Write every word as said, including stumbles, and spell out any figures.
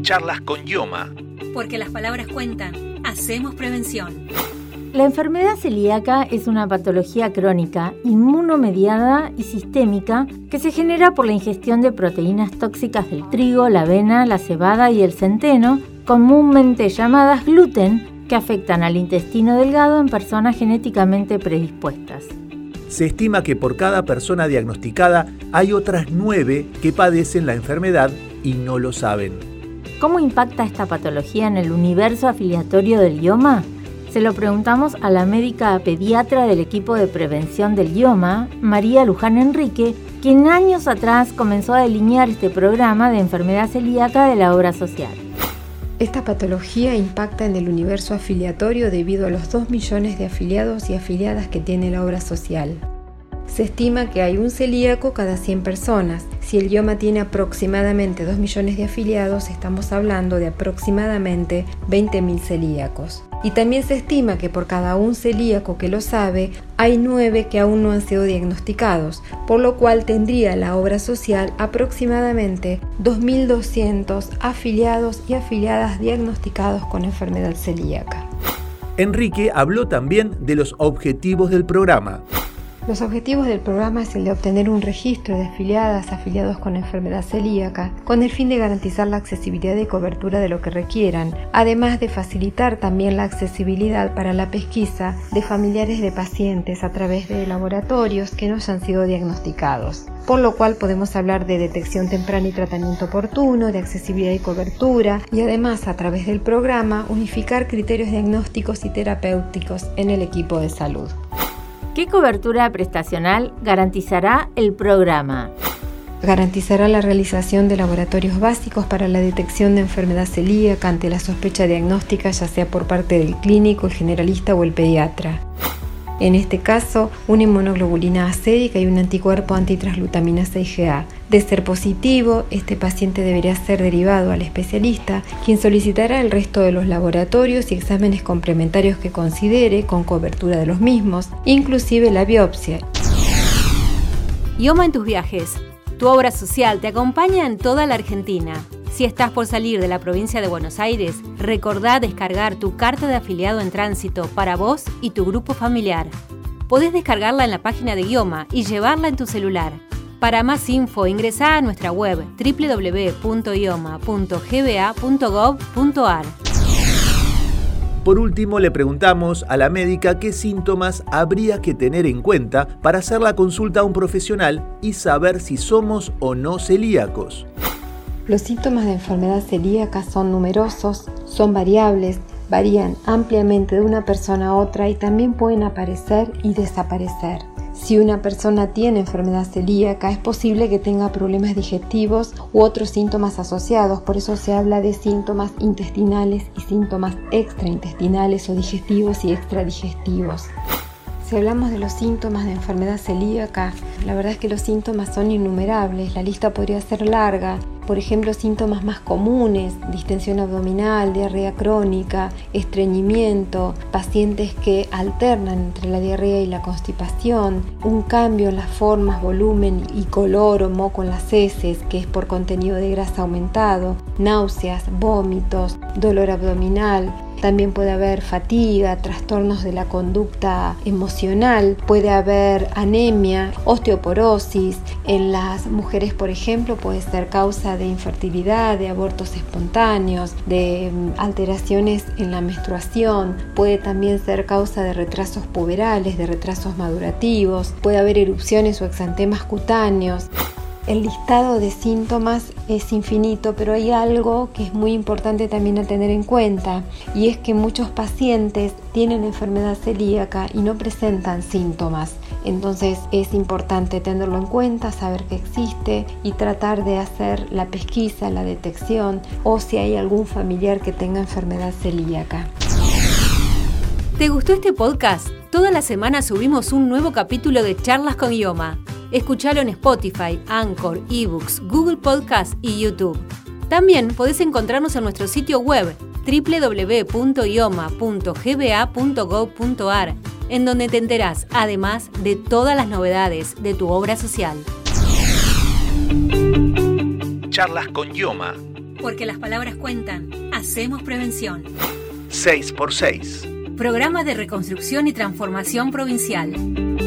Charlas con Yoma. Porque las palabras cuentan, hacemos prevención. La enfermedad celíaca es una patología crónica, inmunomediada y sistémica que se genera por la ingestión de proteínas tóxicas del trigo, la avena, la cebada y el centeno, comúnmente llamadas gluten, que afectan al intestino delgado en personas genéticamente predispuestas. Se estima que por cada persona diagnosticada hay otras nueve que padecen la enfermedad y no lo saben. ¿Cómo impacta esta patología en el universo afiliatorio del IOMA? Se lo preguntamos a la médica pediatra del equipo de prevención del IOMA, María Luján Enrique, quien años atrás comenzó a delinear este programa de enfermedad celíaca de la obra social. Esta patología impacta en el universo afiliatorio debido a los dos millones de afiliados y afiliadas que tiene la obra social. Se estima que hay un celíaco cada cien personas. Si el IOMA tiene aproximadamente dos millones de afiliados, estamos hablando de aproximadamente veinte mil celíacos. Y también se estima que por cada un celíaco que lo sabe, hay nueve que aún no han sido diagnosticados, por lo cual tendría la obra social aproximadamente dos mil doscientos afiliados y afiliadas diagnosticados con enfermedad celíaca. Enrique habló también de los objetivos del programa. Los objetivos del programa es el de obtener un registro de afiliadas, afiliados con enfermedad celíaca, con el fin de garantizar la accesibilidad y cobertura de lo que requieran, además de facilitar también la accesibilidad para la pesquisa de familiares de pacientes a través de laboratorios que no hayan sido diagnosticados. Por lo cual podemos hablar de detección temprana y tratamiento oportuno, de accesibilidad y cobertura, y además a través del programa unificar criterios diagnósticos y terapéuticos en el equipo de salud. ¿Qué cobertura prestacional garantizará el programa? Garantizará la realización de laboratorios básicos para la detección de enfermedad celíaca ante la sospecha diagnóstica, ya sea por parte del clínico, el generalista o el pediatra. En este caso, una inmunoglobulina A sérica y un anticuerpo antitransglutaminasa I G A. De ser positivo, este paciente deberá ser derivado al especialista, quien solicitará el resto de los laboratorios y exámenes complementarios que considere, con cobertura de los mismos, inclusive la biopsia. IOMA en tus viajes. Tu obra social te acompaña en toda la Argentina. Si estás por salir de la provincia de Buenos Aires, recordá descargar tu carta de afiliado en tránsito para vos y tu grupo familiar. Podés descargarla en la página de IOMA y llevarla en tu celular. Para más info, ingresá a nuestra web doble u doble u doble u punto ioma punto g b a punto gov punto a r. Por último, le preguntamos a la médica qué síntomas habría que tener en cuenta para hacer la consulta a un profesional y saber si somos o no celíacos. Los síntomas de enfermedad celíaca son numerosos, son variables, varían ampliamente de una persona a otra y también pueden aparecer y desaparecer. Si una persona tiene enfermedad celíaca, es posible que tenga problemas digestivos u otros síntomas asociados, por eso se habla de síntomas intestinales y síntomas extraintestinales o digestivos y extradigestivos. Si hablamos de los síntomas de enfermedad celíaca, la verdad es que los síntomas son innumerables, la lista podría ser larga. Por ejemplo, síntomas más comunes, distensión abdominal, diarrea crónica, estreñimiento, pacientes que alternan entre la diarrea y la constipación, un cambio en las formas, volumen y color o moco en las heces, que es por contenido de grasa aumentado, náuseas, vómitos, dolor abdominal. También puede haber fatiga, trastornos de la conducta emocional, puede haber anemia, osteoporosis. En las mujeres, por ejemplo, puede ser causa de infertilidad, de abortos espontáneos, de alteraciones en la menstruación, puede también ser causa de retrasos puberales, de retrasos madurativos, puede haber erupciones o exantemas cutáneos. El listado de síntomas es infinito, pero hay algo que es muy importante también a tener en cuenta, y es que muchos pacientes tienen enfermedad celíaca y no presentan síntomas. Entonces es importante tenerlo en cuenta, saber que existe y tratar de hacer la pesquisa, la detección, o si hay algún familiar que tenga enfermedad celíaca. ¿Te gustó este podcast? Toda la semana subimos un nuevo capítulo de Charlas con IOMA. Escuchalo en Spotify, Anchor, eBooks, Google Podcast y YouTube. También podés encontrarnos en nuestro sitio web doble u doble u doble u punto ioma punto g b a punto gov punto a r, en donde te enterás además de todas las novedades de tu obra social. Charlas con IOMA. Porque las palabras cuentan. Hacemos prevención. seis por seis. Programa de Reconstrucción y Transformación Provincial.